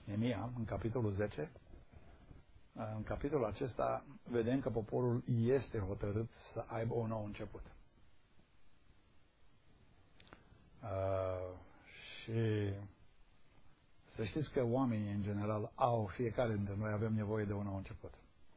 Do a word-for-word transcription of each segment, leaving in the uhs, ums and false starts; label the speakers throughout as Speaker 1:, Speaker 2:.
Speaker 1: Neemia, în capitolul zece. În capitolul acesta vedem că poporul este hotărât să aibă un nou început. Uh, și să știți că oamenii în general au, fiecare dintre noi avem nevoie de un nou început.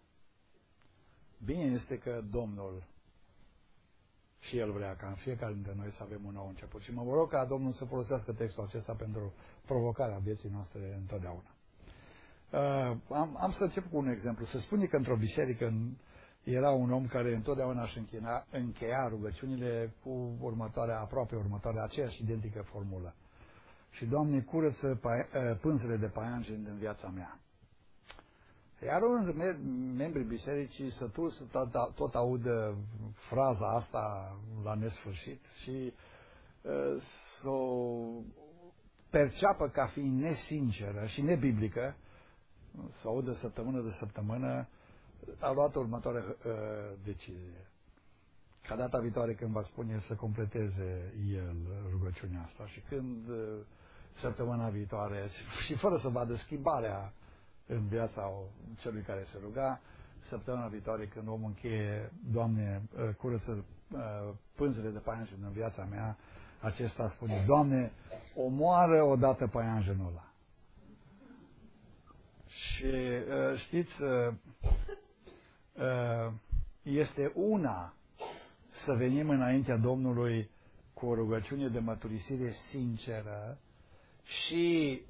Speaker 1: Bine este că Domnul și El vrea ca în fiecare dintre noi să avem un nou început. Și mă rog ca Domnul să folosească textul acesta pentru provocarea vieții noastre întotdeauna. Uh, am, am să încep cu un exemplu. Se spune că într-o biserică era un om care întotdeauna își încheia, încheia rugăciunile cu următoarea, aproape următoarea, aceeași identică formulă. Și, Doamne, curăță pânzele de paianjen din viața mea. Iar unul dintre membrii bisericii sătul să tot, tot audă fraza asta la nesfârșit și uh, să o perceapă ca fiind nesinceră și nebiblică, să audă săptămână de săptămână, a luat următoarea uh, decizie. Ca data viitoare când va spune să completeze el rugăciunea asta și când uh, săptămâna viitoare, și fără să vadă schimbarea în viața celui care se ruga, săptămâna viitoare când omul încheie, Doamne, uh, curăță uh, pânzele de paianjen în viața mea, acesta spune, Doamne, omoară odată paianjenul ăla. Și uh, știți, uh, uh, este una să venim înaintea Domnului cu o rugăciune de mărturisire sinceră și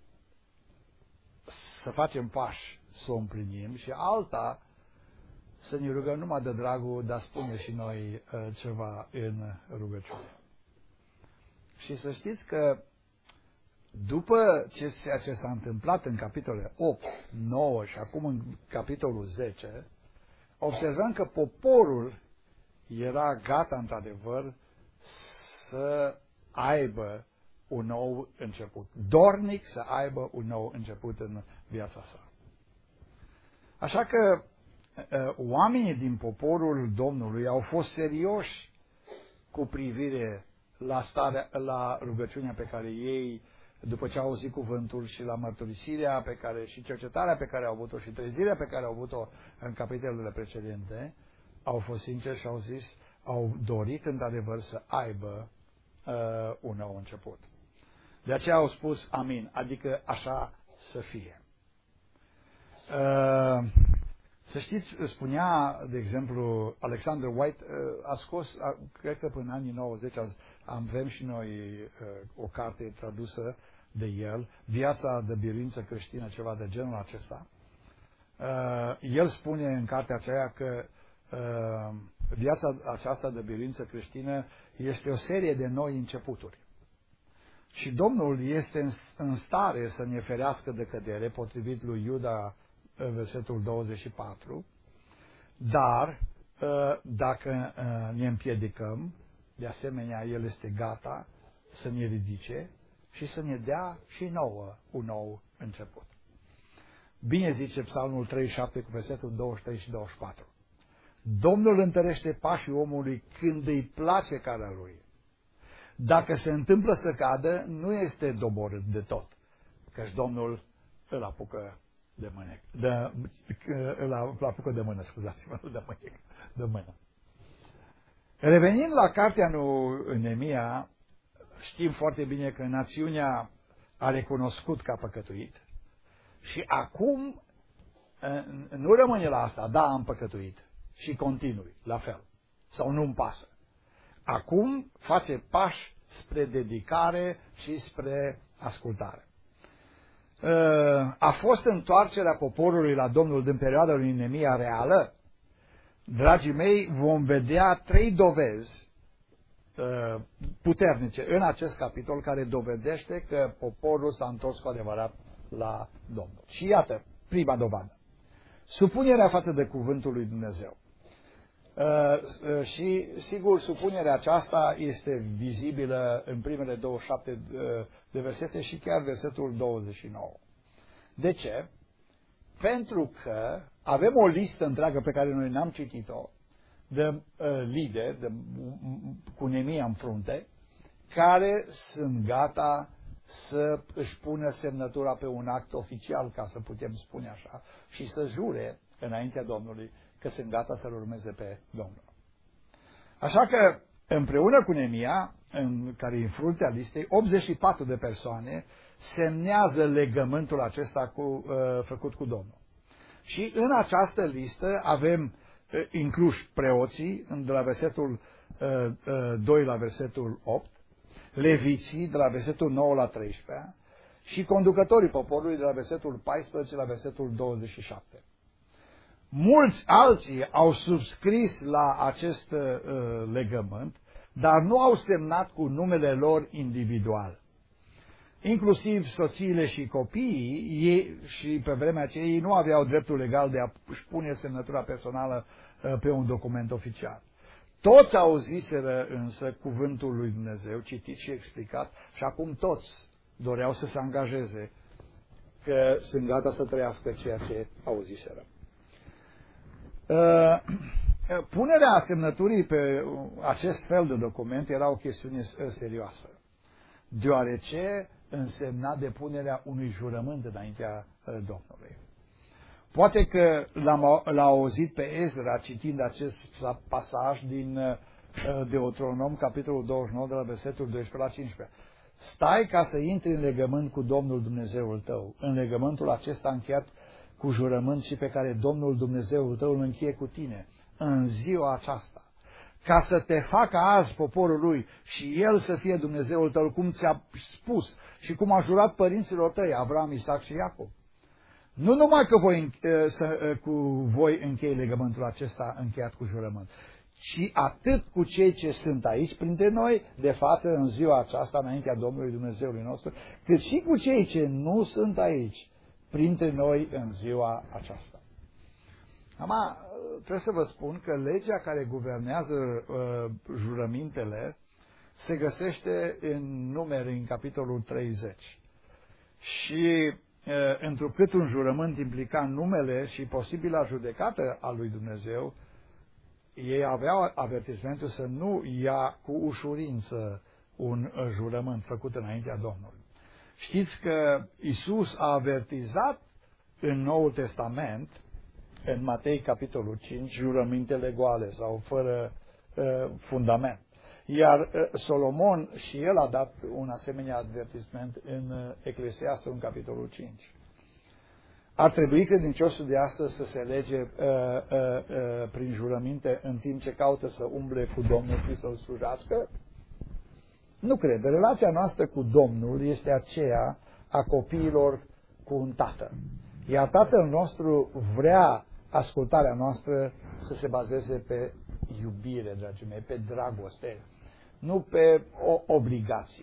Speaker 1: să facem pași să o împlinim și alta să ne rugăm numai de dragul de a spune și noi uh, ceva în rugăciune. Și să știți că după ce ceea ce s-a întâmplat în capitolele opt, nouă și acum în capitolul zece, observăm că poporul era gata într-adevăr să aibă un nou început. Dornic să aibă un nou început în viața sa. Așa că oamenii din poporul Domnului au fost serioși cu privire la, starea, la rugăciunea pe care ei, după ce au auzit cuvântul și la mărturisirea pe care, și cercetarea pe care au avut-o și trezirea pe care au avut-o în capitolele precedente, au fost sinceri și au zis, au dorit într-adevăr să aibă uh, un nou început. De aceea au spus amin, adică așa să fie. Uh, să știți, spunea, de exemplu, Alexander White, uh, a scos, uh, cred că până în anii nouăzeci, avem și noi uh, o carte tradusă de el, Viața de biruință creștină, ceva de genul acesta. Uh, el spune în cartea aceea că uh, viața aceasta de biruință creștină este o serie de noi începuturi. Și Domnul este în, în stare să ne ferească de cădere, potrivit lui Iuda, versetul douăzeci și patru, dar uh, dacă uh, ne împiedicăm, de asemenea, El este gata să ne ridice și să ne dea și nouă un nou început. Bine zice Psalmul treizeci și șapte cu versetul douăzeci și trei și douăzeci și patru. Domnul întărește pașii omului când îi place calea lui. Dacă se întâmplă să cadă, nu este doborât de tot, căci Domnul îl apucă de mână. De, îl apucă de mână, scuzați-mă, nu de mână, de mână. Revenind la cartea lui Neemia, știm foarte bine că națiunea a recunoscut că a păcătuit și acum nu rămâne la asta, da, am păcătuit și continui, la fel, sau nu-mi pasă. Acum face pași spre dedicare și spre ascultare. A fost întoarcerea poporului la Domnul din perioada lui Neemia reală? Dragii mei, vom vedea trei dovezi puternice în acest capitol care dovedește că poporul s-a întors cu adevărat la Domnul. Și iată, prima dovadă. Supunerea față de cuvântul lui Dumnezeu. Uh, uh, și, sigur, supunerea aceasta este vizibilă în primele douăzeci și șapte uh, de versete și chiar versetul douăzeci și nouă. De ce? Pentru că avem o listă întreagă pe care noi n-am citit-o de uh, lideri, de, cu Neemia în frunte, care sunt gata să își pună semnătura pe un act oficial, ca să putem spune așa, și să jure înaintea Domnului că sunt gata să-L urmeze pe Domnul. Așa că, împreună cu Neemia, în care e în fruntea listei, optzeci și patru de persoane semnează legământul acesta cu, uh, făcut cu Domnul. Și în această listă avem uh, incluși preoții, de la versetul uh, uh, doi la versetul opt, leviții, de la versetul nouă la treisprezece, și conducătorii poporului, de la versetul paisprezece la versetul douăzeci și șapte. Mulți alții au subscris la acest uh, legământ, dar nu au semnat cu numele lor individual. Inclusiv soțiile și copiii, ei, și pe vremea aceea ei nu aveau dreptul legal de a-și pune semnătura personală uh, pe un document oficial. Toți auziseră însă cuvântul lui Dumnezeu, citit și explicat, și acum toți doreau să se angajeze că sunt gata să trăiască ceea ce auziseră. Uh, punerea semnăturii pe acest fel de document era o chestiune serioasă, deoarece însemna depunerea unui jurământ înaintea Domnului. Poate că l-am, l-a auzit pe Ezra citind acest pasaj din Deuteronom, capitolul douăzeci și nouă, de la versetul doisprezece la cincisprezece. Stai ca să intri în legământ cu Domnul Dumnezeul tău, în legământul acesta încheiat cu jurământ și pe care Domnul Dumnezeul tău îl încheie cu tine în ziua aceasta, ca să te facă azi poporul lui și el să fie Dumnezeul tău, cum ți-a spus și cum a jurat părinților tăi, Avram, Isaac și Iacob. Nu numai că voi, să, cu voi închei legământul acesta încheiat cu jurământ, ci atât cu cei ce sunt aici printre noi, de față în ziua aceasta, înaintea Domnului Dumnezeului nostru, cât și cu cei ce nu sunt aici, printre noi în ziua aceasta. Acum, trebuie să vă spun că legea care guvernează uh, jurămintele se găsește în Numeri, în capitolul treizeci. Și uh, întrucât un jurământ implica numele și posibila judecată a lui Dumnezeu, ei aveau avertismentul să nu ia cu ușurință un uh, jurământ făcut înaintea Domnului. Știți că Iisus a avertizat în Noul Testament, în Matei capitolul cinci, jurămintele goale sau fără uh, fundament. Iar uh, Solomon și el a dat un asemenea avertisment în uh, Eclesiastul, în capitolul cinci. Ar trebui credinciosul de astăzi să se lege uh, uh, uh, prin jurăminte în timp ce caută să umble cu Domnul și să-L slujească? Nu cred. Relația noastră cu Domnul este aceea a copiilor cu un tată. Iar Tatăl nostru vrea ascultarea noastră să se bazeze pe iubire, dragii mei, pe dragoste, nu pe o obligație.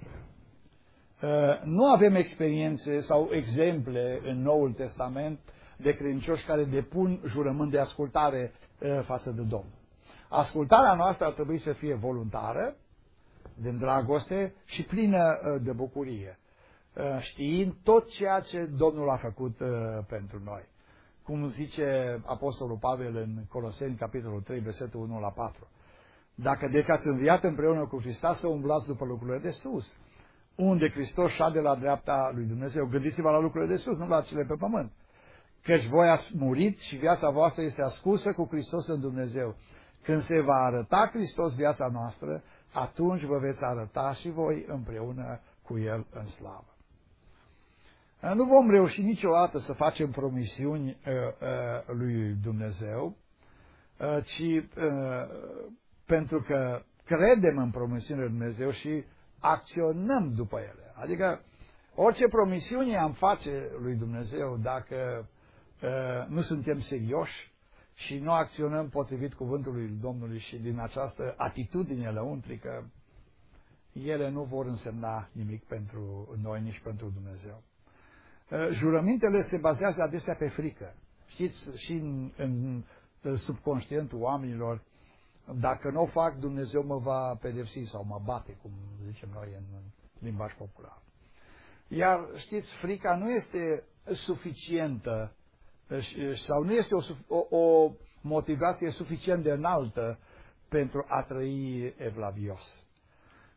Speaker 1: Nu avem experiențe sau exemple în Noul Testament de credincioși care depun jurământ de ascultare față de Domnul. Ascultarea noastră ar trebui să fie voluntară, din dragoste și plină de bucurie, știind tot ceea ce Domnul a făcut pentru noi. Cum zice Apostolul Pavel în Coloseni, capitolul trei, versetul unu la patru. Dacă deci ați înviat împreună cu Hristos, să umblați după lucrurile de sus, unde Hristos șade la dreapta lui Dumnezeu. Gândiți-vă la lucrurile de sus, nu la cele pe pământ. Căci voi ați murit și viața voastră este ascunsă cu Hristos în Dumnezeu. Când se va arăta Hristos viața noastră, atunci vă veți arăta și voi împreună cu El în slavă. Nu vom reuși niciodată să facem promisiuni uh, uh, lui Dumnezeu, uh, ci uh, pentru că credem în promisiunile lui Dumnezeu și acționăm după ele. Adică orice promisiune am face lui Dumnezeu, dacă uh, nu suntem serioși și nu acționăm potrivit cuvântului Domnului și din această atitudine lăuntrică, ele nu vor însemna nimic pentru noi, nici pentru Dumnezeu. Jurămintele se bazează adesea pe frică. Știți, și în, în subconștientul oamenilor, dacă nu o fac, Dumnezeu mă va pedepsi sau mă bate, cum zicem noi în, în limbaj popular. Iar știți, frica nu este suficientă sau nu este o, o, o motivație suficient de înaltă pentru a trăi evlavios.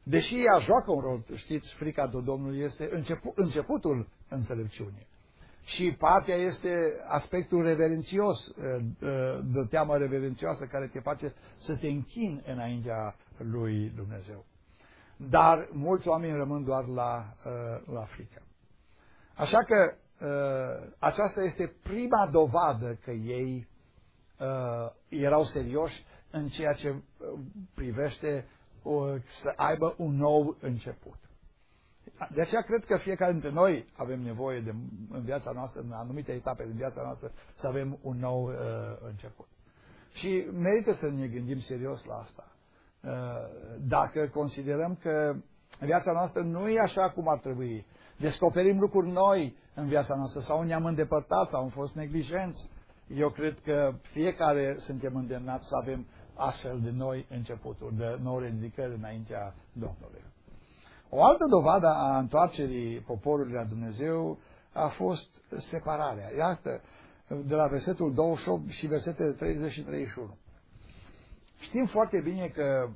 Speaker 1: Deși ea joacă un rol, știți, frica de Domnul este începu, începutul înțelepciunii. Și partea este aspectul reverențios, de teamă reverențioasă care te face să te închini înaintea lui Dumnezeu. Dar mulți oameni rămân doar la, la frică. Așa că aceasta este prima dovadă că ei erau serioși în ceea ce privește să aibă un nou început. De aceea cred că fiecare dintre noi avem nevoie de, în viața noastră, în anumite etape din viața noastră, să avem un nou uh, început. Și merită să ne gândim serios la asta. Uh, dacă considerăm că viața noastră nu e așa cum ar trebui, descoperim lucruri noi în viața noastră sau ne-am îndepărtat sau am fost neglijenți, eu cred că fiecare suntem îndemnați să avem astfel de noi începuturi, de noi ridicări înaintea Domnului. O altă dovadă a întoarcerii poporului la Dumnezeu a fost separarea. Iată, de la versetul douăzeci și opt și versetele treizeci și treizeci și unu. Știm foarte bine că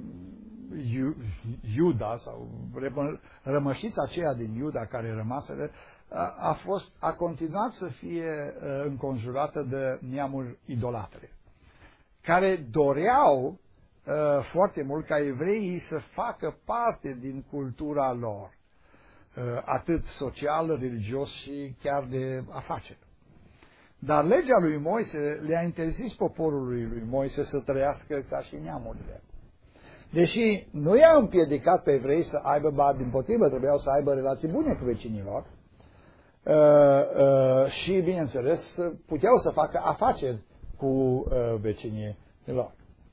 Speaker 1: Iuda sau rămășița aceea din Iuda care rămaseră a, fost, a continuat să fie înconjurată de neamuri idolatre, care doreau uh, foarte mult ca evreii să facă parte din cultura lor, uh, atât social, religios și chiar de afaceri. Dar legea lui Moise le-a interzis poporului lui Moise să trăiască ca și neamurile. Deși nu i-a împiedicat pe evrei să aibă, ba dimpotrivă, trebuiau să aibă relații bune cu vecinilor, uh, uh, și, bineînțeles, puteau să facă afaceri cu uh, vecinii lor.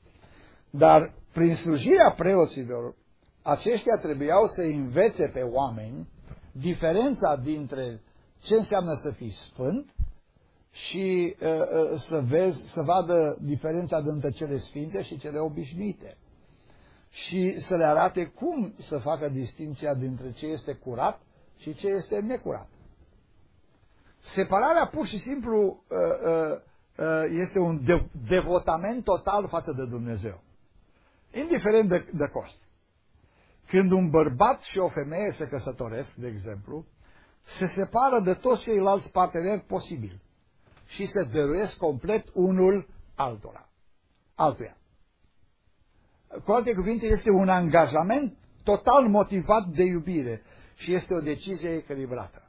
Speaker 1: Dar prin slujirea preoților, aceștia trebuiau să învețe pe oameni diferența dintre ce înseamnă să fii sfânt și uh, uh, să vezi, să vadă diferența dintre cele sfinte și cele obișnuite. Și să le arate cum să facă distinția dintre ce este curat și ce este necurat. Separarea pur și simplu uh, uh, este un devotament total față de Dumnezeu, indiferent de, de cost. Când un bărbat și o femeie se căsătoresc, de exemplu, se separă de toți ceilalți parteneri posibili și se dăruiesc complet unul altora, altuia. Cu alte cuvinte, este un angajament total motivat de iubire și este o decizie echilibrată.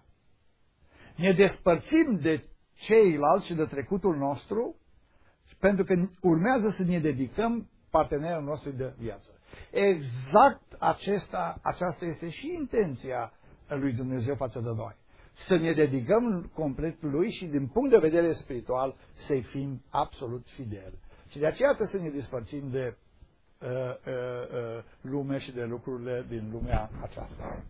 Speaker 1: Ne despărțim de ceilalți și de trecutul nostru, pentru că urmează să ne dedicăm partenerul nostru de viață. Exact acesta, aceasta este și intenția lui Dumnezeu față de noi. Să ne dedicăm complet lui și din punct de vedere spiritual să-i fim absolut fideli. Și de aceea trebuie să ne despărțim de uh, uh, uh, lume și de lucrurile din lumea aceasta.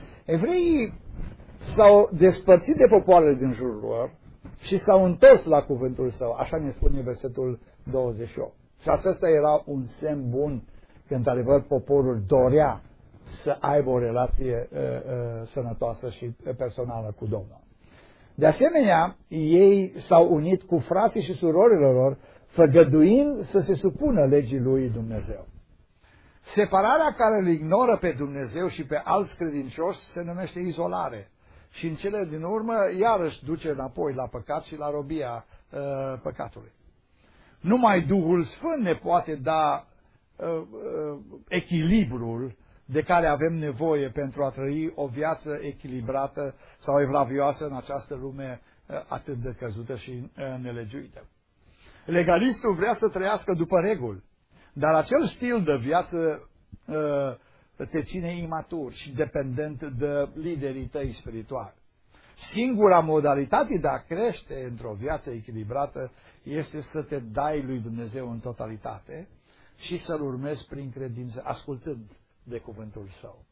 Speaker 1: Evreii s-au despărțit de popoarele din jurul lor și s-au întors la cuvântul său, așa ne spune versetul douăzeci și opt. Și acesta era un semn bun că, într-adevăr, poporul dorea să aibă o relație uh, uh, sănătoasă și personală cu Domnul. De asemenea, ei s-au unit cu frații și surorile lor, făgăduind să se supună legii lui Dumnezeu. Separarea care îl ignoră pe Dumnezeu și pe alți credincioși se numește izolare. Și în cele din urmă, iarăși duce înapoi la păcat și la robia uh, păcatului. Numai Duhul Sfânt ne poate da uh, uh, echilibrul de care avem nevoie pentru a trăi o viață echilibrată sau evlavioasă în această lume uh, atât de căzută și uh, nelegiuită. Legalistul vrea să trăiască după reguli, dar acel stil de viață uh, te ține imatur și dependent de liderii tăi spirituali. Singura modalitate de a crește într-o viață echilibrată este să te dai lui Dumnezeu în totalitate și să-L urmezi prin credință, ascultând de cuvântul Său.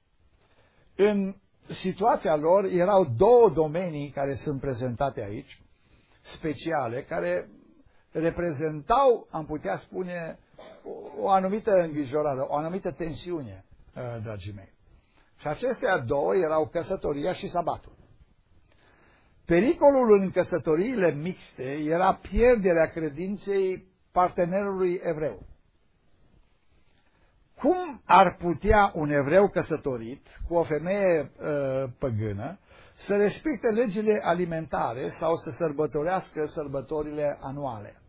Speaker 1: În situația lor erau două domenii care sunt prezentate aici, speciale, care reprezentau, am putea spune, o anumită îngrijorare, o anumită tensiune, dragii mei. Și acestea două erau căsătoria și sabatul. Pericolul în căsătoriile mixte era pierderea credinței partenerului evreu. cum ar putea un evreu căsătorit cu o femeie uh, păgână să respecte legile alimentare sau să sărbătorească sărbătorile anuale?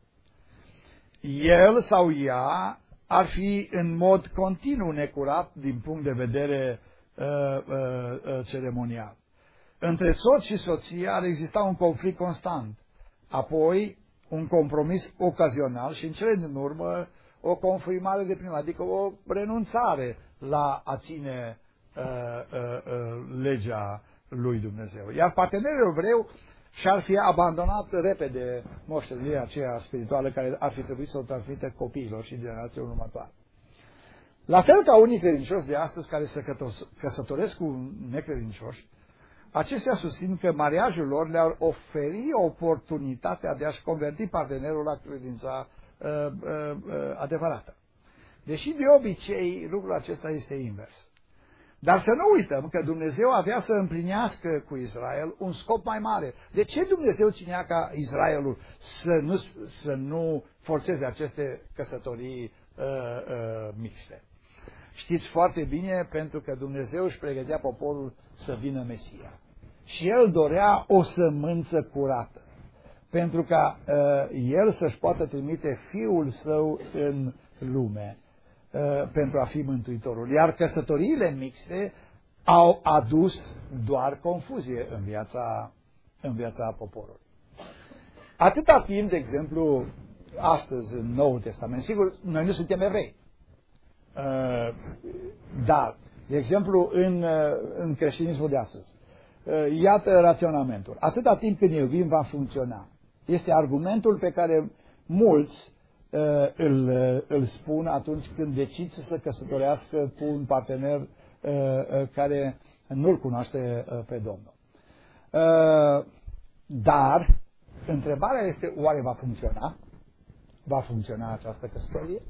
Speaker 1: El sau ea ar fi în mod continuu necurat din punct de vedere uh, uh, uh, ceremonial. Între soț și soție ar exista un conflict constant, apoi un compromis ocazional și în cele din urmă o confirmare de primă, adică o renunțare la a ține uh, uh, uh, legea lui Dumnezeu. Iar partenerul evreu și-ar fi abandonat repede moștenirea aceea spirituală care ar fi trebuit să o transmită copiilor și generațiilor următoare. La fel ca unii credincioși de astăzi care se căsătoresc cu necredincioși, acestea susțin că mariajul lor le-ar oferi oportunitatea de a-și converti partenerul la credința uh, uh, uh, adevărată. Deși de obicei lucrul acesta este invers. Dar să nu uităm că Dumnezeu avea să împlinească cu Israel un scop mai mare. De ce Dumnezeu ținea ca Israelul să nu, să nu forțeze aceste căsătorii uh, uh, mixte? Știți foarte bine, pentru că Dumnezeu își pregătea poporul să vină Mesia. Și El dorea o sămânță curată, pentru ca uh, El să-și poată trimite Fiul Său în lume uh, pentru a fi Mântuitorul. Iar căsătoriile mixte au adus doar confuzie în viața, în viața poporului. Atâta timp, de exemplu, astăzi în Noul Testament, sigur, noi nu suntem evrei. Uh, dar, de exemplu, în, uh, în creștinismul de astăzi, uh, iată raționamentul. Atâta timp când iubim va funcționa. Este argumentul pe care mulți uh, îl, uh, îl spun atunci când decid să se căsătorească cu un partener uh, uh, care nu-L cunoaște uh, pe Domnul. Uh, dar, întrebarea este, oare va funcționa? Va funcționa această căsătorie?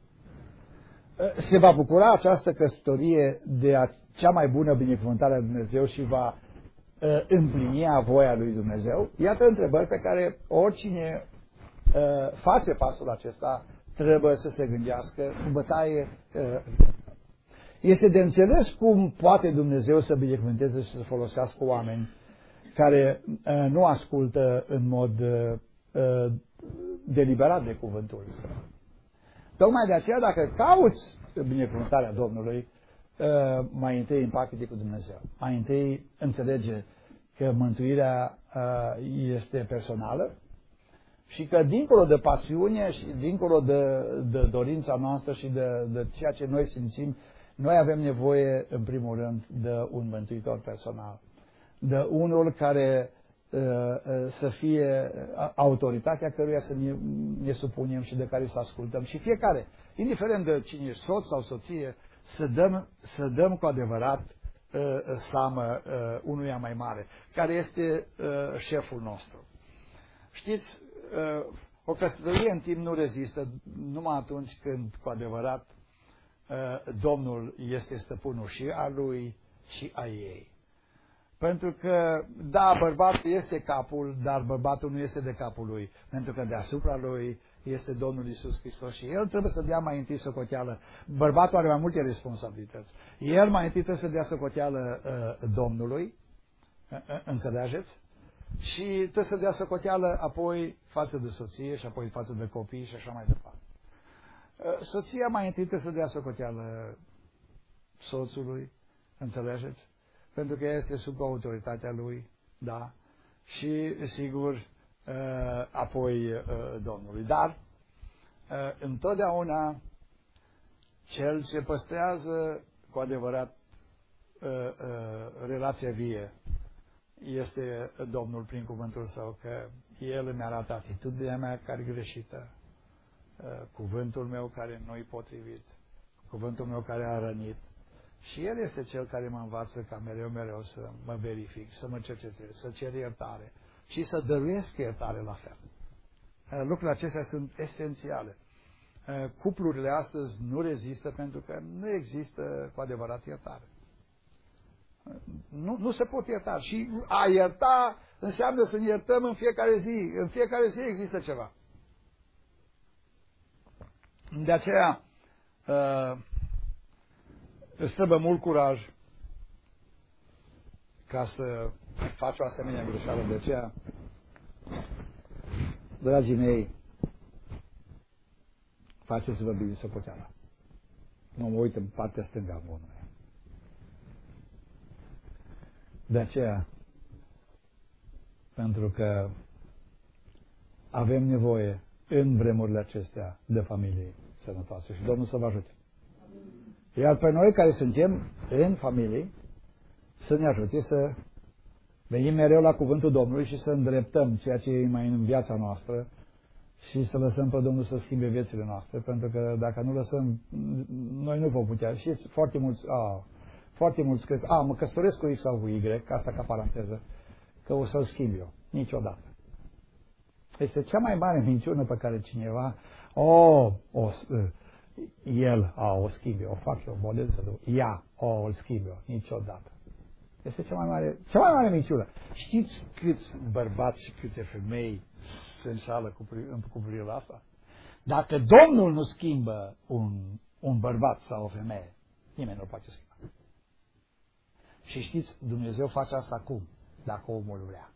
Speaker 1: Se va bucura această căsătorie de a cea mai bună binecuvântare a Dumnezeu și va uh, împlini voia lui Dumnezeu? Iată întrebări pe care oricine uh, face pasul acesta trebuie să se gândească cu bătaie. Uh, este de înțeles cum poate Dumnezeu să binecuvânteze și să folosească oameni care uh, nu ascultă în mod uh, deliberat de cuvântul Său. Tocmai de aceea, dacă cauți binecuvântarea Domnului, mai întâi împacă-te cu Dumnezeu. Mai întâi înțelege că mântuirea este personală și că dincolo de pasiune și dincolo de, de dorința noastră și de, de ceea ce noi simțim, noi avem nevoie, în primul rând, de un mântuitor personal. De unul care să fie autoritatea căruia să ne, ne supunem și de care să ascultăm. Și fiecare, indiferent de cine ești, soț sau soție, să dăm, să dăm cu adevărat uh, seamă uh, unuia mai mare, care este uh, șeful nostru. Știți, uh, o căsătorie în timp nu rezistă numai atunci când cu adevărat uh, Domnul este stăpânul și a lui și a ei. Pentru că, da, bărbatul este capul, dar bărbatul nu este de capul lui. Pentru că deasupra lui este Domnul Iisus Hristos și El trebuie să dea mai întâi socoteală. Bărbatul are mai multe responsabilități. El mai întâi trebuie să dea socoteală uh, Domnului, uh, uh, înțelegeți? Și trebuie să dea socoteală apoi față de soție și apoi față de copii și așa mai departe. Uh, soția mai întâi trebuie să dea socoteală soțului, înțelegeți? Pentru că este sub autoritatea lui, da, și, sigur, apoi Domnului. Dar, întotdeauna, cel ce păstrează cu adevărat relația vie este Domnul prin cuvântul Său, că El îmi arată atitudinea mea care e greșită, cuvântul meu care nu-i potrivit, cuvântul meu care a rănit. Și El este Cel care mă învață ca mereu, mereu să mă verific, să mă cercetez, să cer iertare și să dăruiesc iertare la fel. Lucrurile acestea sunt esențiale. Cuplurile astăzi nu rezistă pentru că nu există cu adevărat iertare. Nu, nu se pot ierta. Și a ierta înseamnă să ne iertăm în fiecare zi. În fiecare zi există ceva. De aceea, Îți trebuie mult curaj ca să faci o asemenea greșeală. De aceea, dragii mei, faceți-vă bine socoteala. Nu mă uit în partea stângă a bunului. De aceea, pentru că avem nevoie în vremurile acestea de familie sănătoase și Domnul să vă ajute. Iar pe noi care suntem în familie, să ne ajute să venim mereu la cuvântul Domnului și să îndreptăm ceea ce e mai în viața noastră și să lăsăm pe Domnul să schimbe viețile noastre, pentru că dacă nu lăsăm, noi nu vom putea. Și foarte mulți, a, foarte mulți cred, a, mă căsătoresc cu X sau cu Y, asta ca paranteză, că o să-l schimb eu. Niciodată. Este cea mai mare minciună pe care cineva, o, o el, a, o schimb eu, o fac eu, model să duc, ea, o, o schimb eu, niciodată. Este cea mai mare, cea mai mare minciună. Știți câți bărbați și câte femei se înșală cu, cu privire la asta? Dacă Domnul nu schimbă un, un bărbat sau o femeie, nimeni nu poate schimba. Și știți, Dumnezeu face asta cum? Dacă omul vrea.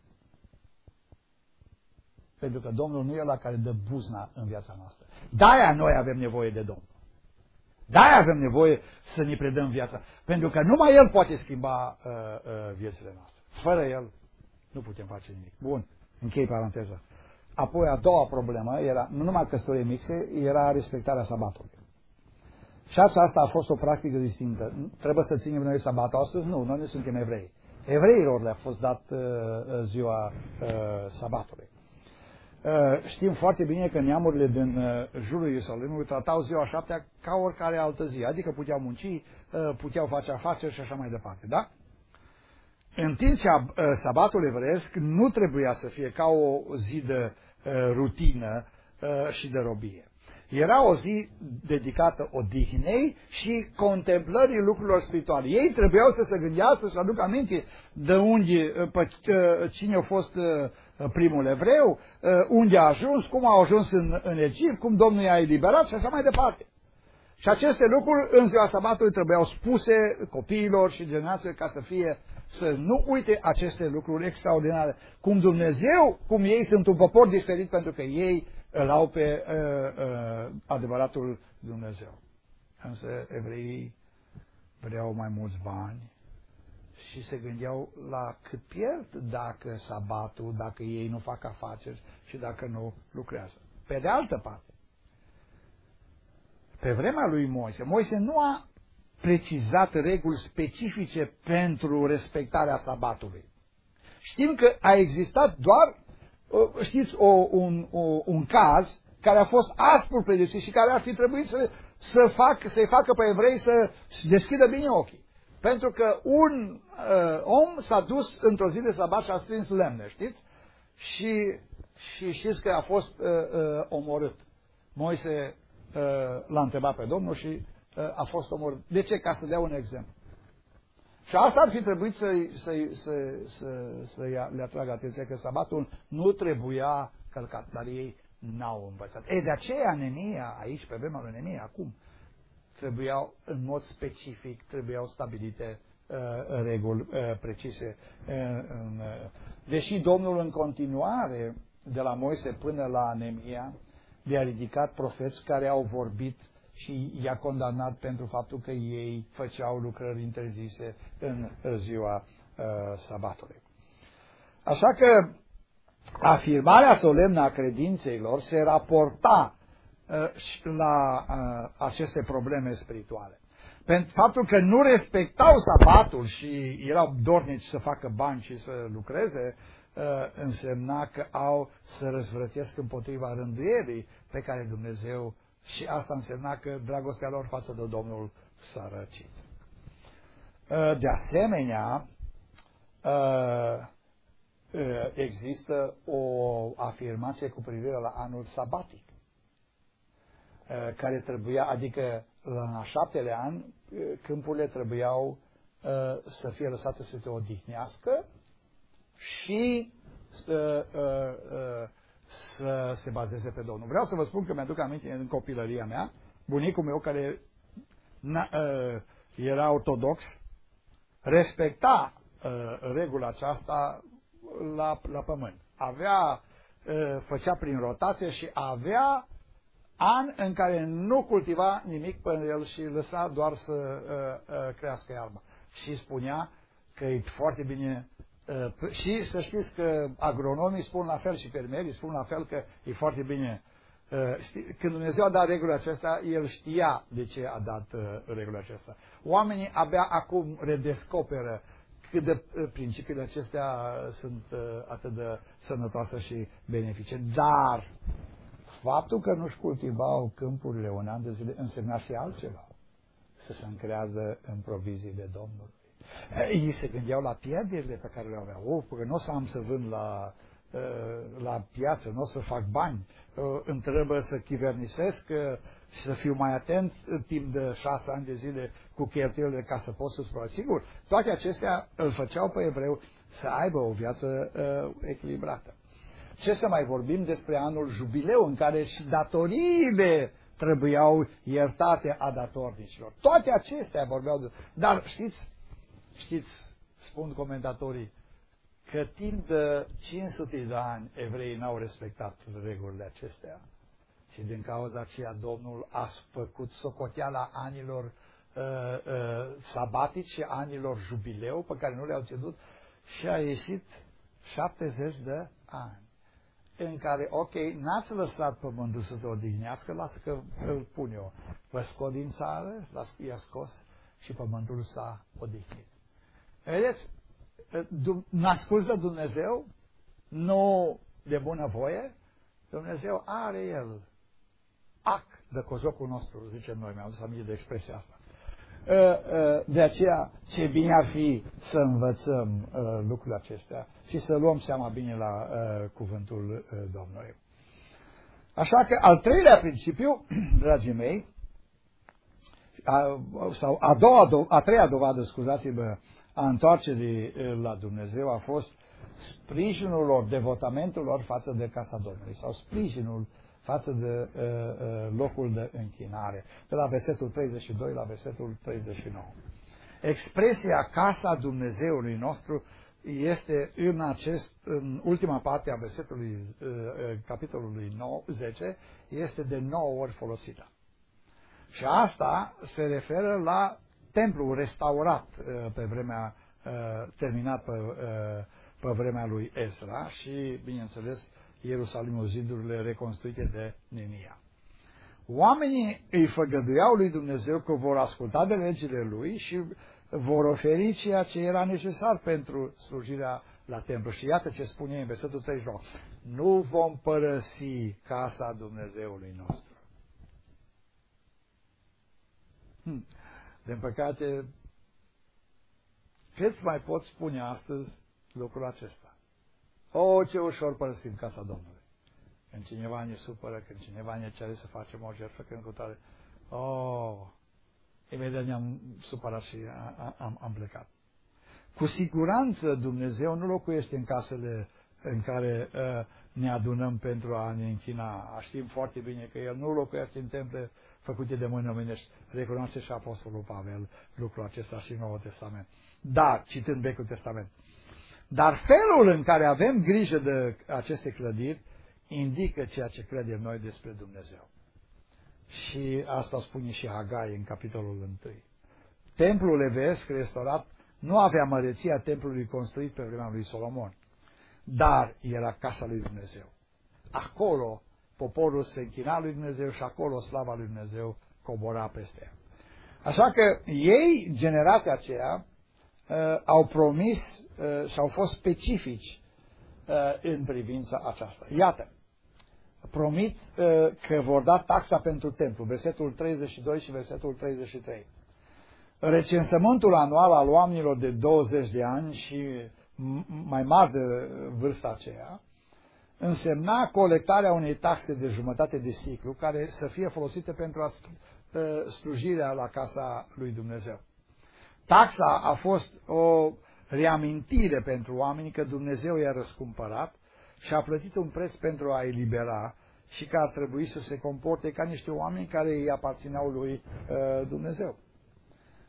Speaker 1: Pentru că Domnul nu e ăla care dă buzna în viața noastră. De-aia noi avem nevoie de Domnul. De-aia avem nevoie să ne predăm viața. Pentru că numai El poate schimba uh, uh, viețile noastre. Fără El nu putem face nimic. Bun, închei paranteza. Apoi a doua problemă era, nu numai căsătorie mixte, era respectarea sabatului. Și asta a fost o practică distinctă. Trebuie să ținem noi sabatul astăzi? Nu, noi nu suntem evrei. Evreilor le-a fost dat uh, ziua uh, sabatului. Uh, știm foarte bine că neamurile din uh, jurul Ierusalimului tratau ziua șaptea ca oricare altă zi, adică puteau munci, uh, puteau face afaceri și așa mai departe, da? În timp ce uh, sabatul evreiesc nu trebuia să fie ca o zi de uh, rutină uh, și de robie. Era o zi dedicată odihnei și contemplării lucrurilor spirituale. Ei trebuiau să se gândească, să aducă aminte de unde, pe cine a fost primul evreu, unde a ajuns, cum a ajuns în, în Egipt, cum Domnul i-a eliberat și așa mai departe. Și aceste lucruri în ziua sabatului trebuiau spuse copiilor și generațiilor ca să fie, să nu uite aceste lucruri extraordinare. Cum Dumnezeu, cum ei sunt un popor diferit pentru că ei îl au pe uh, uh, adevăratul Dumnezeu. Însă evreii vreau mai mulți bani și se gândeau la cât pierd dacă sabatul, dacă ei nu fac afaceri și dacă nu lucrează. Pe de altă parte, pe vremea lui Moise, Moise nu a precizat reguli specifice pentru respectarea sabatului. Știm că a existat doar, știți, o, un, o, un caz care a fost aspru predestinat și care ar fi trebuit să, să fac, să-i facă pe evrei să deschidă bine ochii. Pentru că un uh, om s-a dus într-o zi de sabat și a strâns lemne, știți? Și, și știți că a fost uh, uh, omorât. Moise uh, l-a întrebat pe Domnul și uh, a fost omorât. De ce? Ca să dea un exemplu. Și asta ar fi trebuit să-i, să-i, să, să, să le atragă atenția că sabatul nu trebuia călcat, dar ei n-au învățat. E, de aceea Nemia, aici, pe vremea lui Nemia, acum, trebuiau în mod specific, trebuiau stabilite uh, reguli uh, precise. Uh, uh, deși Domnul în continuare, de la Moise până la Nemia, le-a ridicat profeți care au vorbit și i-a condamnat pentru faptul că ei făceau lucrări interzise în ziua uh, sabatului. Așa că afirmarea solemnă a credințelor se raporta uh, la uh, aceste probleme spirituale. Pentru faptul că nu respectau sabatul și erau dornici să facă bani și să lucreze, uh, însemna că au să răzvrătesc împotriva rânduierii pe care Dumnezeu, și asta însemna că dragostea lor față de Domnul s-a răcit. De asemenea, există o afirmație cu privire la anul sabatic, care trebuia, adică la a șaptele an, câmpurile trebuiau să fie lăsate să se odihnească și să se bazeze pe Domnul. Vreau să vă spun că mi-aduc aminte în copilăria mea, bunicul meu care era ortodox, respecta uh, regula aceasta la, la pământ. Avea, uh, făcea prin rotație și avea ani în care nu cultiva nimic pe el și lăsa doar să uh, uh, crească iarba. Și spunea că e foarte bine. Uh, și să știți că agronomii spun la fel și fermierii spun la fel că e foarte bine. Uh, știi, când Dumnezeu a dat regulile acestea, El știa de ce a dat uh, regulile acestea. Oamenii abia acum redescoperă cât de uh, principiile acestea sunt uh, atât de sănătoase și benefice. Dar faptul că nu-și cultivau câmpurile un an de zile însemna și altceva. Să se încrează în proviziile Domnului. Ei se gândeau la pierderile pe care le aveau. O, că nu o să am să vând la, la piață, nu o să fac bani, îmi trebuie să chivernisesc și să fiu mai atent în timp de șase ani de zile cu cheltuielile ca să pot să supraviețui. Sigur, toate acestea îl făceau pe evreu să aibă o viață echilibrată. Ce să mai vorbim despre anul jubileu în care și datoriile trebuiau iertate a datornicilor. Toate acestea vorbeau de... Dar știți, știți, spun comentatorii, că timp de cinci sute de ani evreii n-au respectat regulile acestea și din cauza aceea Domnul a făcut socoteala anilor uh, uh, sabatici și anilor jubileu pe care nu le-au ținut și a ieșit șaptezeci de ani în care, ok, n-ați lăsat pământul să se odihnească, lasă că îl pun eu. Vă scot din țară, i-a scos și pământul s-a odihnit. Vedeți? N-asculți de Dumnezeu? Nu de bunăvoie? Dumnezeu are El ac de cozocul nostru, zicem noi, mi-am adus aminte de expresia asta. De aceea, ce bine ar fi să învățăm lucrurile acestea și să luăm seama bine la cuvântul Domnului. Așa că al treilea principiu, dragii mei, a, sau a, doua, a treia dovadă, scuzați-mă, a întoarcerii la Dumnezeu a fost sprijinul lor, devotamentul lor față de casa Domnului sau sprijinul față de uh, uh, locul de închinare, de la versetul treizeci și doi la versetul treizeci și nouă. Expresia casa Dumnezeului nostru este în, acest, în ultima parte a versetului uh, uh, capitolului nouă, zece, este de nouă ori folosită. Și asta se referă la templul restaurat uh, pe vremea, uh, terminat pe, uh, pe vremea lui Ezra și, bineînțeles, Ierusalimul, zidurile reconstruite de Neemia. Oamenii îi făgăduiau lui Dumnezeu că vor asculta de legile lui și vor oferi ceea ce era necesar pentru slujirea la templu. Și iată ce spune în versetul treizeci și nouă. Nu vom părăsi casa Dumnezeului nostru. Hm. Din păcate, câți mai pot spune astăzi lucrul acesta? O, ce ușor părăsim casa Domnului. Când cineva ne supără, când cineva ne cere să facem o jertfă, când cu tare, oh, imediat ne-am supărat și am, am plecat. Cu siguranță Dumnezeu nu locuiește în casele în care uh, ne adunăm pentru a ne închina. Știm foarte bine că El nu locuiește în temple făcute de mâini omenești. Recunoaște și Apostolul Pavel lucrul acesta și în Noul Testament. Dar, citând Vechiul Testament, dar felul în care avem grijă de aceste clădiri indică ceea ce credem noi despre Dumnezeu. Și asta spune și Hagai în capitolul unu. Templul evreiesc restaurat nu avea măreția templului construit pe vremea lui Solomon, dar era casa lui Dumnezeu. Acolo poporul se închina lui Dumnezeu și acolo slava lui Dumnezeu cobora peste el. Așa că ei, generația aceea, Uh, au promis uh, și au fost specifici uh, în privința aceasta. Iată, promit uh, că vor da taxa pentru templu, versetul treizeci și doi și versetul treizeci și trei. Recensământul anual al oamenilor de douăzeci de ani și mai mari de vârsta aceea însemna colectarea unei taxe de jumătate de siclu care să fie folosite pentru a, uh, slujirea la casa lui Dumnezeu. Taxa a fost o reamintire pentru oameni că Dumnezeu i-a răscumpărat și a plătit un preț pentru a elibera și că ar trebui să se comporte ca niște oameni care îi aparțineau lui uh, Dumnezeu.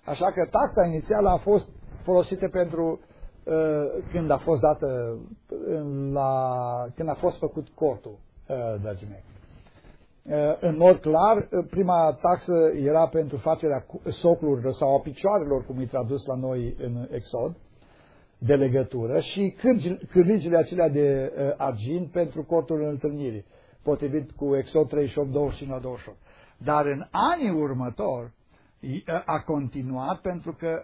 Speaker 1: Așa că taxa inițială a fost folosită pentru când a fost dată la, când a fost făcut cortul, dragii mei. În mod clar, prima taxă era pentru facerea soclurilor sau a picioarelor, cum e tradus la noi în Exod, de legătură, și cârligile acelea de argint pentru cortul întâlnirii, potrivit cu Exod treizeci și opt, douăzeci și cinci la douăzeci și opt. Dar în anii următori a continuat pentru că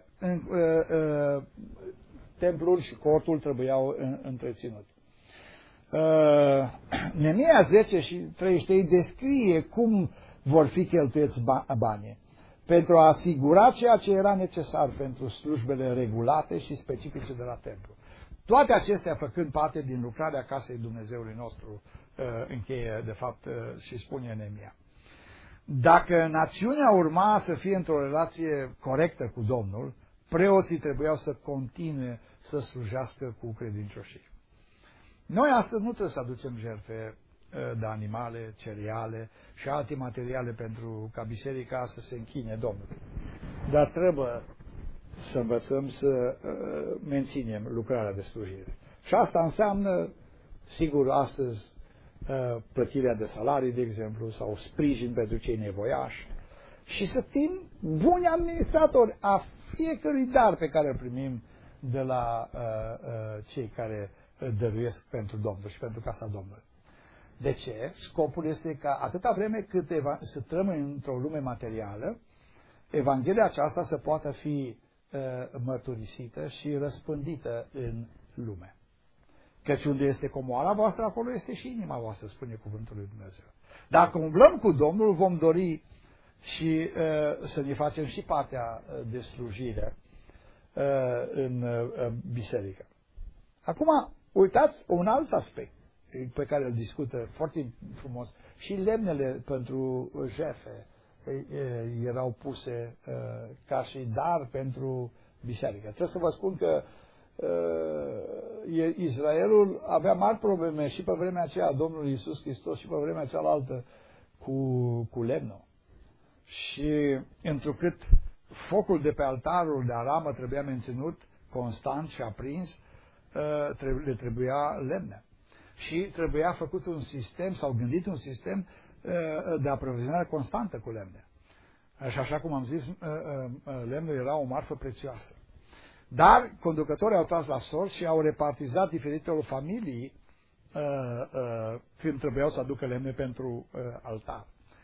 Speaker 1: templul și cortul trebuiau întreținut. Uh, Neemia zece și treizeci și trei descrie cum vor fi cheltuiți banii pentru a asigura ceea ce era necesar pentru slujbele regulate și specifice de la templu. Toate acestea făcând parte din lucrarea casei Dumnezeului nostru, uh, încheie de fapt uh, și spune Neemia. Dacă națiunea urma să fie într-o relație corectă cu Domnul, preoții trebuiau să continue să slujească cu credincioșie. Noi astăzi nu trebuie să aducem jertfe de animale, cereale și alte materiale pentru ca biserica să se închine Domnului. Dar trebuie să învățăm să menținem lucrarea de slujire. Și asta înseamnă, sigur, astăzi plătirea de salarii, de exemplu, sau sprijin pentru cei nevoiași, și să fim buni administratori a fiecărui dar pe care îl primim de la uh, uh, cei care dăruiesc pentru Domnul și pentru casa Domnului. De ce? Scopul este ca atâta vreme cât să trăim într-o lume materială, Evanghelia aceasta să poată fi uh, mărturisită și răspândită în lume. Căci unde este comoara voastră, acolo este și inima voastră, spune cuvântul lui Dumnezeu. Dacă umblăm cu Domnul, vom dori și uh, să ne facem și partea de slujire uh, în uh, biserică. Acum, uitați un alt aspect pe care îl discută foarte frumos. Și lemnele pentru jertfe erau puse uh, ca și dar pentru biserică. Trebuie să vă spun că uh, Israelul avea mari probleme și pe vremea aceea, Domnul Iisus Hristos, și pe vremea cealaltă cu, cu lemnul. Și întrucât focul de pe altarul de aramă trebuia menținut constant și aprins, le trebuia lemne. Și trebuia făcut un sistem sau gândit un sistem de aprovizionare constantă cu lemne. Și așa cum am zis, lemnul era o marfă prețioasă. Dar conducătorii au tras la sorți și au repartizat diferitelor familii când trebuiau să aducă lemne pentru altar.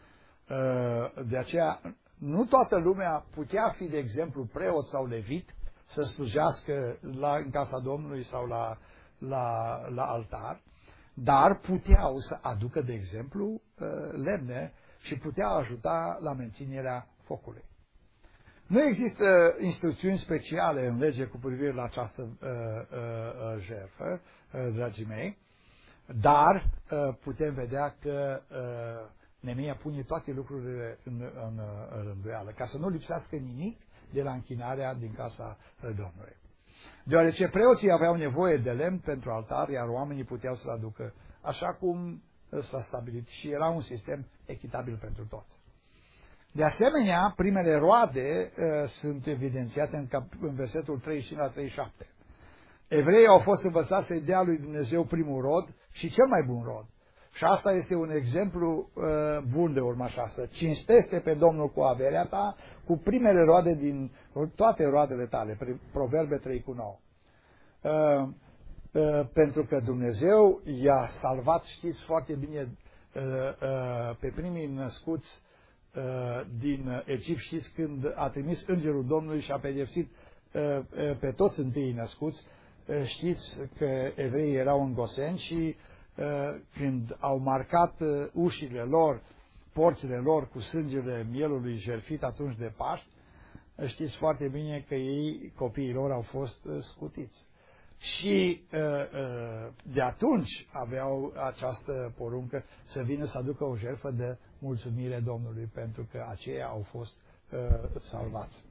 Speaker 1: De aceea, nu toată lumea putea fi, de exemplu, preot sau levit să slujească la, în casa Domnului sau la, la, la altar, dar puteau să aducă, de exemplu, lemne și puteau ajuta la menținerea focului. Nu există instrucțiuni speciale în lege cu privire la această uh, uh, jertfă, uh, dragii mei, dar uh, putem vedea că uh, Neemia pune toate lucrurile în, în, în rânduială, ca să nu lipsească nimic de la închinarea din casa Domnului. Deoarece preoții aveau nevoie de lemn pentru altar, iar oamenii puteau să-l aducă așa cum s-a stabilit și era un sistem echitabil pentru toți. De asemenea, primele roade uh, sunt evidențiate în, cap- în versetul treizeci și cinci la treizeci și șapte. Evreii au fost învățați să-i dea lui Dumnezeu primul rod și cel mai bun rod. Și asta este un exemplu uh, bun de urma aceasta. Cinstește pe Domnul cu averea ta, cu primele roade din toate roadele tale. Proverbe trei cu nouă. Uh, uh, pentru că Dumnezeu i-a salvat, știți foarte bine, uh, uh, pe primii născuți uh, din Egipt. Știți când a trimis îngerul Domnului și a pedepsit uh, uh, pe toți întâii născuți. Uh, știți că evreii erau în Gosen și când au marcat ușile lor, porțile lor cu sângele mielului jertfit atunci de Paști, știți foarte bine că ei, copiii lor, au fost scutiți. Și de atunci aveau această poruncă să vină să aducă o jertfă de mulțumire Domnului, pentru că aceia au fost salvați.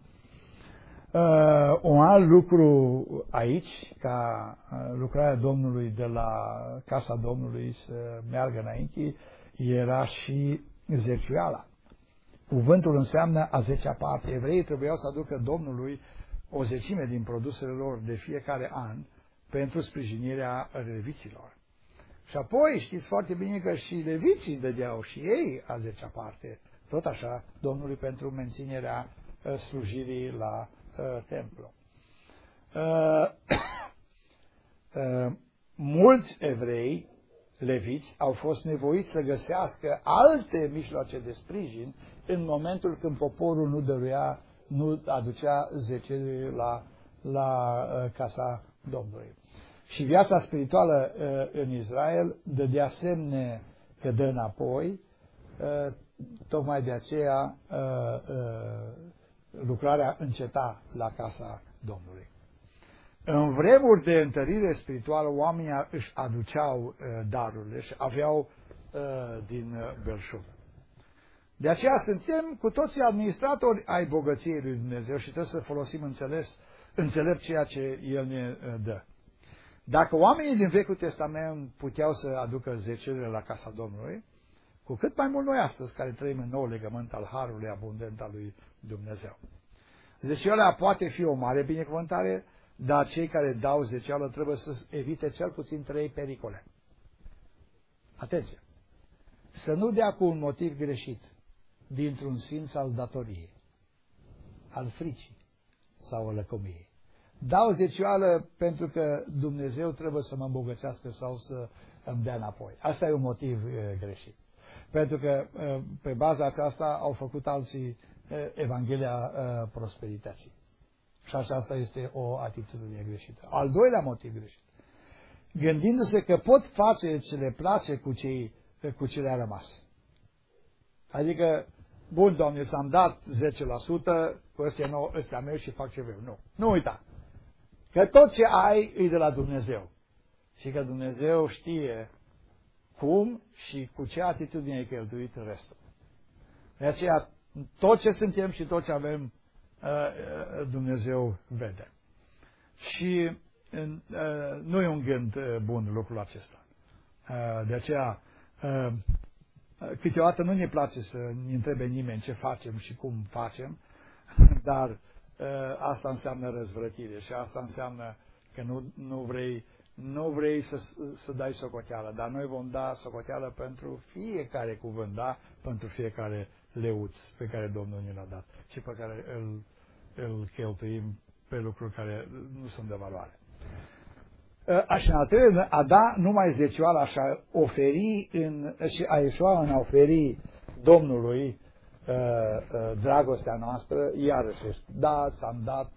Speaker 1: Uh, un alt lucru aici, ca uh, lucrarea Domnului de la casa Domnului să meargă înainte, era și zeciuiala. Cuvântul înseamnă a zecea parte. Evreii trebuiau să aducă Domnului o zecime din produsele lor de fiecare an pentru sprijinirea leviților. Și apoi știți foarte bine că și leviții dădeau și ei a zecea parte, tot așa, Domnului pentru menținerea uh, slujirii la uh, templu. Uh, uh, mulți evrei leviți au fost nevoiți să găsească alte mijloace de sprijin în momentul când poporul nu dăruia, nu aducea zecere la, la uh, casa Domnului. Și viața spirituală uh, în Israel dădea semne că dă înapoi, uh, tocmai de aceea uh, uh, lucrarea înceta la casa Domnului. În vremuri de întărire spirituală, oamenii își aduceau uh, darurile și aveau uh, din uh, belșug. De aceea suntem cu toții administratori ai bogăției lui Dumnezeu și trebuie să folosim înțeles, înțelept ceea ce El ne uh, dă. Dacă oamenii din Vechiul Testament puteau să aducă zecerile la casa Domnului, cu cât mai mult noi astăzi, care trăim în nou legământ al harului abundent al lui Dumnezeu. Zeciala poate fi o mare binecuvântare, dar cei care dau zecială trebuie să evite cel puțin trei pericole. Atenție! Să nu dea cu un motiv greșit, dintr-un simț al datoriei, al fricii sau al lăcomiei. Dau zecioală pentru că Dumnezeu trebuie să mă îmbogățească sau să îmi dea înapoi. Asta e un motiv e, greșit. Pentru că e, pe baza aceasta au făcut alții e, Evanghelia e, prosperității. Și aceasta este o atitudine greșită. Al doilea motiv greșit. Gândindu-se că pot face ce le place cu, cei, cu ce le-a rămas. Adică, bun, Doamne, ți-am dat zece la sută, cu ăstea, ăstea meu și fac ce vreau. Nu. Nu uita. Că tot ce ai e de la Dumnezeu. Și că Dumnezeu știe cum și cu ce atitudine ai cheltuit restul. De aceea, tot ce suntem și tot ce avem, Dumnezeu vede. Și nu e un gând bun lucrul acesta. De aceea, câteodată nu ne place să ne întrebe nimeni ce facem și cum facem, dar asta înseamnă răzvrătire și asta înseamnă că nu, nu vrei, nu vrei să, să dai socoteală, dar noi vom da socoteală pentru fiecare cuvânt, da? Pentru fiecare leuț pe care Domnul ne l-a dat și pe care îl, îl cheltuim pe lucruri care nu sunt de valoare. Așa, în al treilea, a da numai zecioala și a oferi în, și a ieșua în a oferi Domnului uh, uh, dragostea noastră, iarăși, da, ți-am dat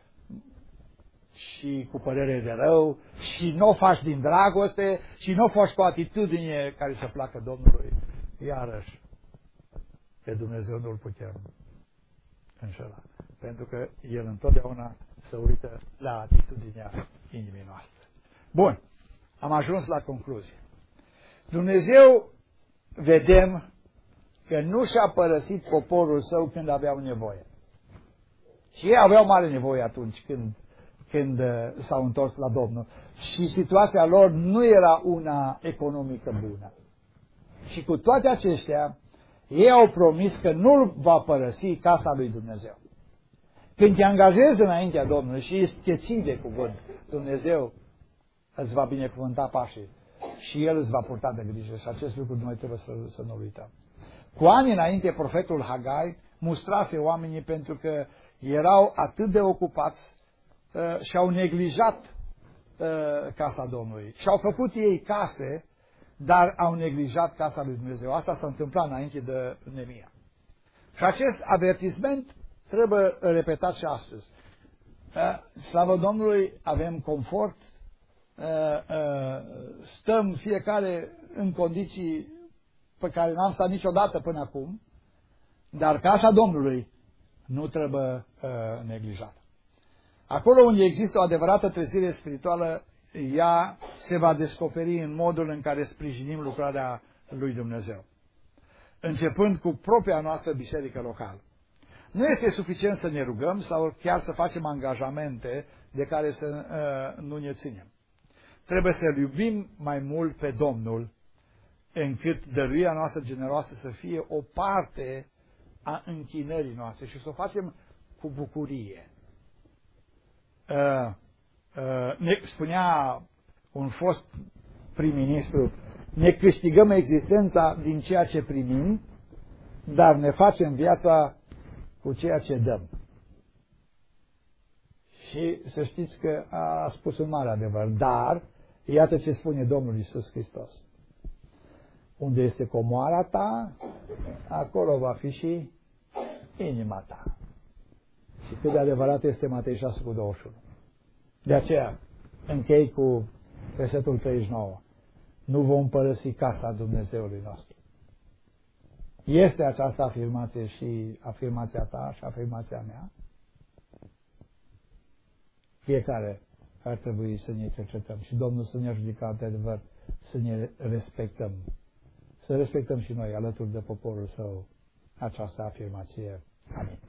Speaker 1: și cu părere de rău și nu o faci din dragoste și nu o faci cu atitudine care să placă Domnului, iarăși, pe Dumnezeu nu-L putem înșela. Pentru că El întotdeauna se uită la atitudinea inimii noastre. Bun, am ajuns la concluzie. Dumnezeu, vedem că nu și-a părăsit poporul său când aveau nevoie. Și ei aveau mare nevoie atunci când, când uh, s-au întors la Domnul. Și situația lor nu era una economică bună. Și cu toate acestea, ei au promis că nu va părăsi casa lui Dumnezeu. Când te angajezi înaintea Domnului și te ții de cuvânt, Dumnezeu îți va binecuvânta pașii și El îți va purta de grijă. Și acest lucru noi trebuie să, să nu uităm. Cu ani înainte, profetul Hagai mustrase oamenii pentru că erau atât de ocupați uh, și au neglijat uh, casa Domnului. Și au făcut ei case, dar au neglijat casa lui Dumnezeu. Asta s-a întâmplat înainte de Neemia. Și acest avertisment trebuie repetat și astăzi. Uh, slavă Domnului, avem confort, uh, uh, stăm fiecare în condiții pe care n-am stat niciodată până acum, dar casa Domnului nu trebuie uh, neglijată. Acolo unde există o adevărată trezire spirituală, ea se va descoperi în modul în care sprijinim lucrarea lui Dumnezeu. Începând cu propria noastră biserică locală. Nu este suficient să ne rugăm sau chiar să facem angajamente de care să uh, nu ne ținem. Trebuie să-L iubim mai mult pe Domnul, încât dăruirea noastră generoasă să fie o parte a închinării noastre și să o facem cu bucurie. Uh, uh, ne spunea un fost prim-ministru, ne câștigăm existența din ceea ce primim, dar ne facem viața cu ceea ce dăm. Și să știți că a spus un mare adevăr, dar iată ce spune Domnul Iisus Hristos. Unde este comoara ta, acolo va fi și inima ta. Și cât de adevărat este Matei șase cu douăzeci și unu. De aceea închei cu versetul treizeci și nouă. Nu vom părăsi casa Dumnezeului nostru. Este această afirmație și afirmația ta și afirmația mea? Fiecare ar trebui să ne cercetăm și Domnul să ne ajute de adevăr să ne respectăm. Să respectăm și noi alături de poporul său această afirmație. Amin.